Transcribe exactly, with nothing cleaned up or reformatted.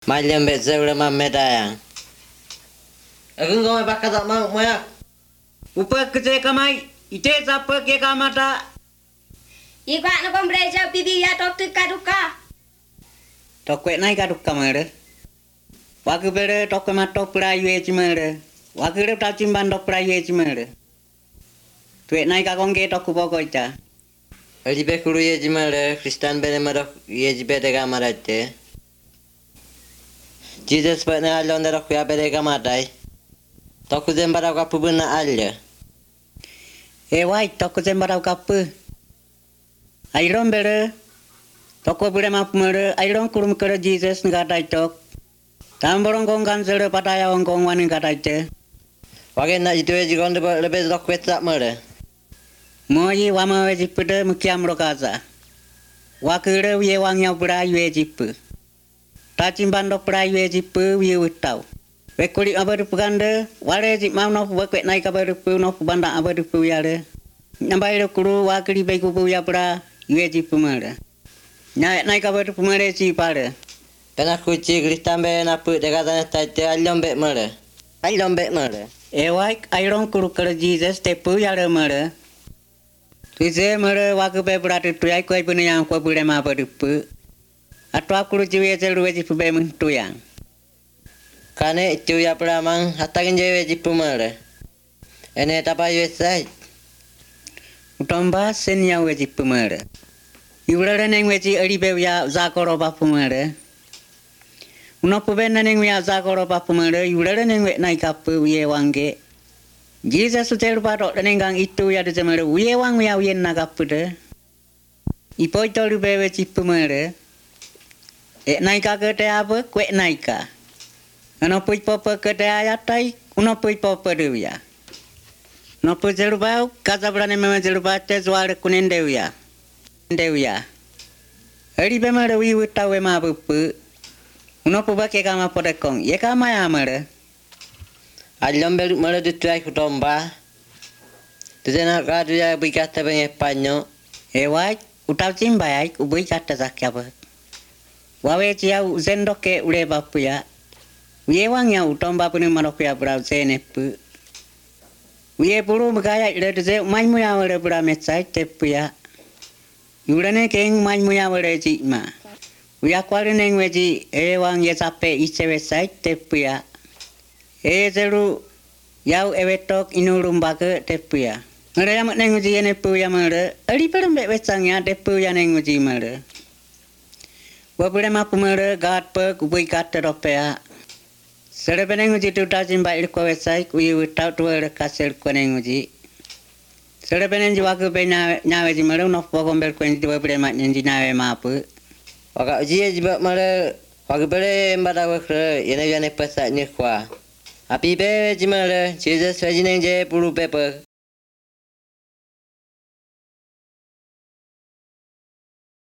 Malam bet saya udah mamedaya. Aku ngomong bakal tak mau moyak. Upa kerja kamai, ite siapa ke kamata? Iba nak pembelajar bibi ya doktor kaduka. Tokwe naik kaduka mana? Waku bere tokwe matok perayu eci mana? Waku bere tacim bandok perayu eci mana? Tuwe naik kakong ke tokku pokok ita. Ali be kuru ye jimare Kristen bene marok ye jibe de gamarate. Jesus bene alon de rok ya bere gamatai. Tokku zembara kapu bena alya. Eh wai tokku zembara kapu. Airon bere tokku bere map mere airon kurum kere Jesus ngatai tok. Tamborong kong kansere pataya ong kong wani ngatai te. Wage na itu ye jigon de lebe rok wetsa mere. Moji wama wejipede mukiam rokaza. Wakere ye wangya pura yejipu. Tacim bandok pura yejipu ye witau. Wekuli abarupugande wale jip mau no wekwe naik abarupu no banda abarupu yare. Nyambai kuru wakiri beku pu ya pura yejipu mare. Nyai naik abarupu mare ci pare. Pena kuci Kristen bene napu de katanya tate alon bet mere. Alon bet mere. Ewaik airon kuru kere Jesus tepu yare mare. Tuise mere waku pe pura tu yai koi punya yang koi pura ma abarupu. Atwa kuru jiwe jelu wejipu be mentu yang. Kane itu ya peramang hatakin jewe jipu mere. Ene tapa yesai. Utomba senya wejipu mere. Iurare neng weji aribe ya zakoro bapu mere. Unopu bena neng ya zakoro bapu mere. Iurare neng we naik kapu ye wange. Jesus utel patok nengang itu ya de mere. Uye wang ya uyen na kapu de. Ipoi tolu be wejipu mere. E naik kagete apa kwe naika. Ano pui papa kete ayatai, uno pui papa dewia. No pui zelubau, kaza brane mema zelubate zuare kunen dewia. Dewia. Eri bema rewi witawe ma bupu. Uno pui bake kama podekong, ye kama ya mere. Alon belu mere tu tuai kutomba. Tu jena kadu ya bikata beng Espanyo. Ewai, utau cimbai, ubui kata zakyaba. Wawe cia uzendoke ule bapu ya. Uye wang ya utomba puni marok ya brau zenepu. Uye puru megaya ide ze mai muya wale bra metsai tepu ya. Yurane keng mai muya wale jima. Uya kwari neng weji e wang ye sape ice wesai tepu ya. E zeru yau ewetok inurum bake tepu ya. Ngere yamak neng uji ye nepu ya mere. Eri perembe wesang ya tepu ya neng uji mere. Wapure mapu mere gat pe kubui kate rope ya. Sere peneng uji tu tajim ba ilko wesai kuyi witau tu ere kasel koneng uji. Sere peneng ji waku pe nyawe ji mere unof pokon bel kuen ji wapure mak nyenji nawe mapu. Waka uji ye jiba mere waku bere mbada wakre yene yene pesak nyekwa. Api be ji mere Jesus wajineng je puru pepe